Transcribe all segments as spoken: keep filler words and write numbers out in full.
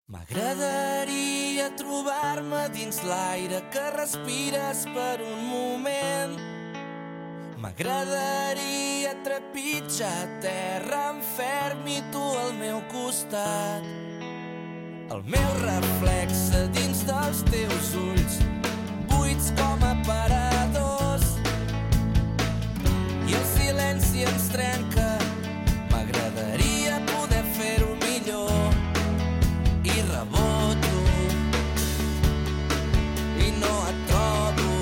M'agradaria trobar-me dins l'aire que respires per un moment. M'agradaria trepitjar terra en ferm i tu al meu costat. El meu reflexe dins dels teus ulls, buits com aparadors, i el silenci ens trenca. M'agradaria poder fer-ho millor. I reboto i no et trobo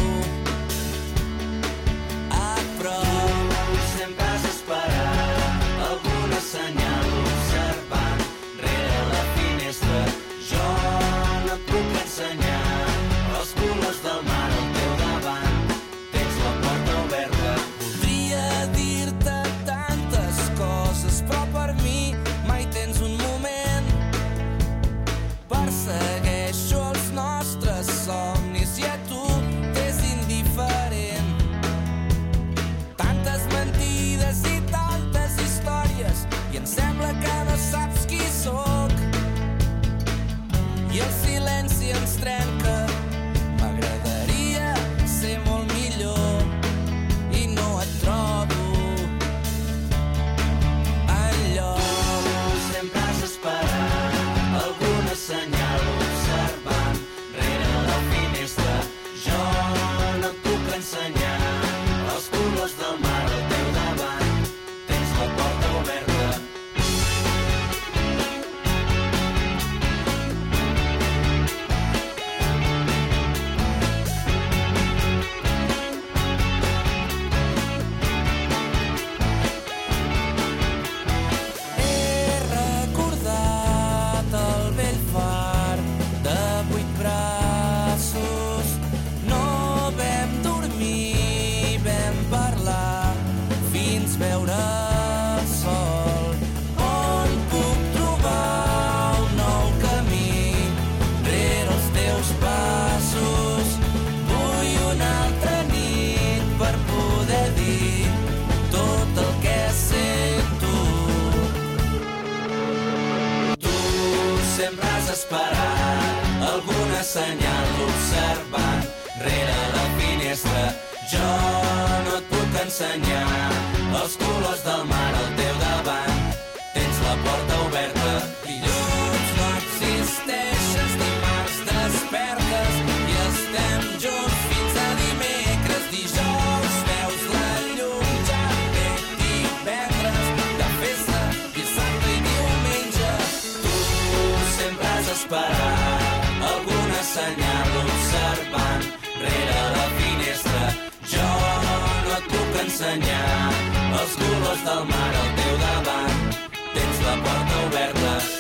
a prop. Tu sempre has esperat alguna senyal observant rere la finestra. Jo no et puc ensenyar els colors del mar al teu davant. Tens la porta oberta. Voldria dir-te tantes coses, però per mi mai tens un moment. Persegueixo els nostres somnis i a tu t'és indiferent. Tantes mentides i tantes històries i em sembla que no saps qui sóc. I el silenci ens trenca. M'agradaria ser molt millor i no et trobo enlloc. Tu sempre has esperat alguna senyal observant rere la finestra. Jo no et puc ensenyar els colors del mar al teu davant. Tens la porta oberta. He recordat el vell far de vuit braços. No vam dormir, vam parlar fins veure el sol. On puc trobar un nou camí rere els teus passos? Vull una altra nit per poder dir tot el que sento. Tu sempre has esperat alguna senyal observant rere la finestra. Jo no et puc ensenyar els colors del mar al teu davant. Tens la porta oberta. Dilluns no existeixes, dimarts despertes i estem junts fins a dimecres. Dijous veus la llum, ja ve divendres, de festa, dissabte i diumenge. Tu sempre has esperat alguna senyal observant rere la finestra. Jo no et puc ensenyar els colors del mar al teu davant. Tens la porta oberta.